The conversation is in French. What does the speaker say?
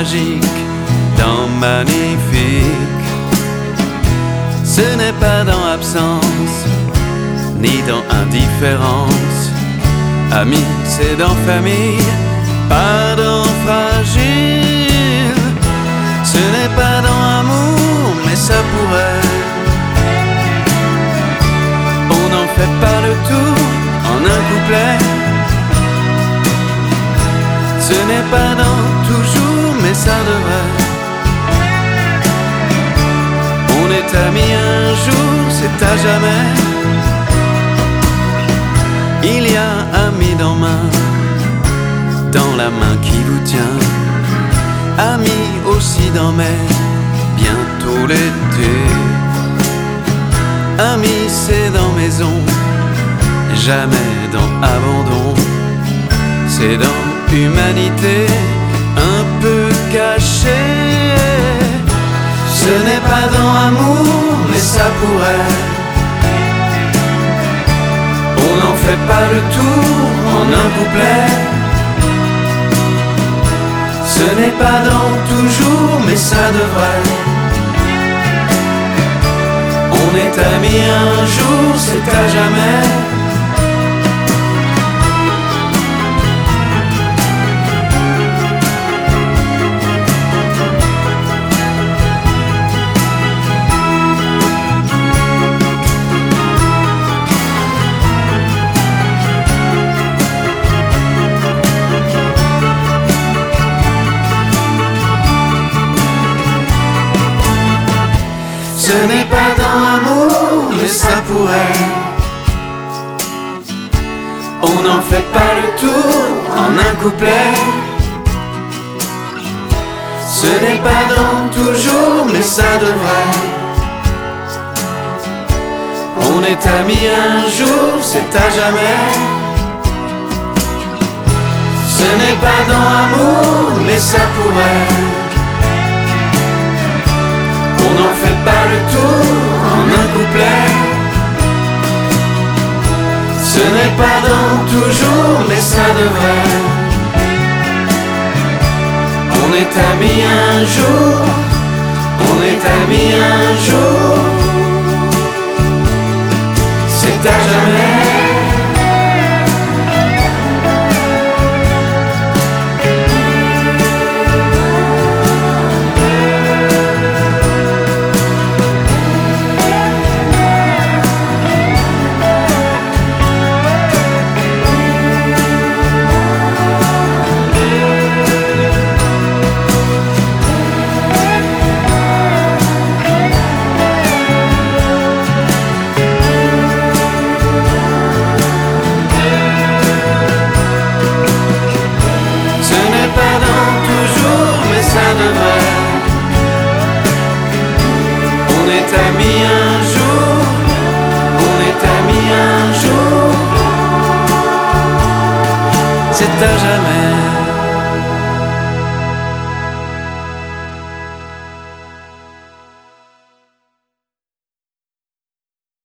magique, dans magnifique. Ce n'est pas dans absence, ni dans indifférence. Ami, c'est dans famille, pas dans fragile. Ce n'est pas dans amour, mais ça pourrait. On n'en fait pas le tour en un couplet. Ce n'est pas dans toujours, mais ça devrait. On est amis un jour, c'est à jamais. Il y a amis dans la main qui vous tient. Amis aussi dans mai, bientôt l'été. Amis c'est dans maison, jamais dans abandon. C'est dans humanité, un peu cachée. Ce n'est pas dans amour, mais ça pourrait. On n'en fait pas le tour en un couplet. Ce n'est pas dans toujours, mais ça devrait. On est amis un jour, c'est à jamais. Ce n'est pas dans l'amour, mais ça pourrait. On n'en fait pas le tour en un couplet. Ce n'est pas dans toujours, mais ça devrait. On est amis un jour, c'est à jamais. Ce n'est pas dans l'amour, mais ça pourrait. On n'en fait pas le tour en un couplet. Ce n'est pas dans toujours, mais ça devrait. On est amis un jour, on est amis un jour. C'est à jamais. On est amis un jour, on est amis un jour. C'est à jamais.